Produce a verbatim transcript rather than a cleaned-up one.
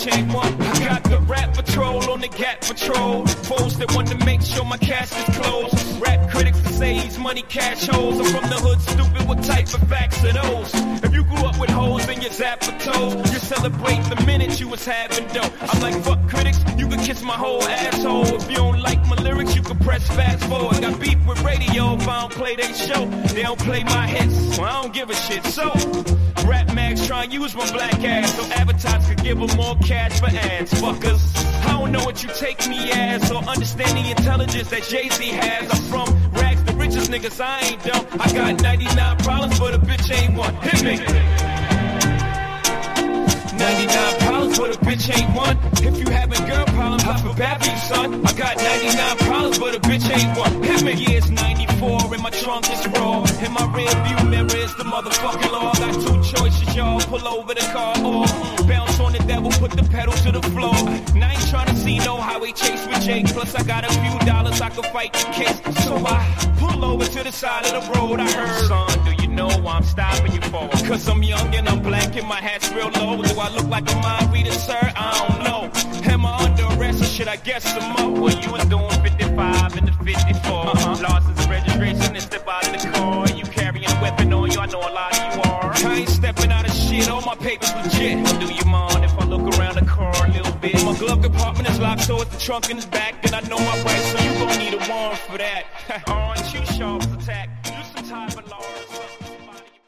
bitch ain't one. I got the rap patrol on the Gap patrol. Foes that want to make sure my cash is closed. Rap critics that say he's money cash holes. I'm from the hood, stupid, what type of facts are those? If you grew up with hoes in your zapper toes, you celebrate the minute you was having dough. I'm like, fuck critics, you can kiss my whole asshole. If you don't like my lyrics, you can press fast forward. Got beef with radio if I don't play they show. They don't play my hits, so I don't give a shit. So, rap mags try and use my black ass so advertisers could give them more cash for ads. Fuckers, I don't know what you take me as or understand the intelligence that Jay-Z has. I'm from rags, the richest niggas, I ain't dumb. I got ninety-nine problems, but a bitch ain't one. Hit me. ninety-nine problems, but a bitch ain't one. If you having girl problems, I feel bad for you, son. I got ninety-nine problems, but a bitch ain't one. Hit me. Yeah, it's ninety-four, and my trunk is raw. In my rear view mirror is the motherfucking law. Got two choices, y'all. Pull over the car or bounce on the devil, put the pedal to the floor. And I ain't trying to see no highway chase with Jake. Plus, I got a few dollars, I can fight the case. So I pull over to the side of the road. I heard, son, do you know why I'm stopping you for? Cause I'm young and I'm black and my hat's real low. Do I look like a mind reader, sir? I don't know. Am I under arrest or should I guess some more? Well, you was doing fifty-five and the fifty-four. Uh-huh. License and registration and step out of the car. You carrying a weapon on you, I know a lot of you are. I ain't stepping out of shit, all my papers legit. Do you mind if I look around the car a little bit? My glove compartment is locked, so it's the trunk in his back. And I know my rights, so you gon' need a warrant for that. Orange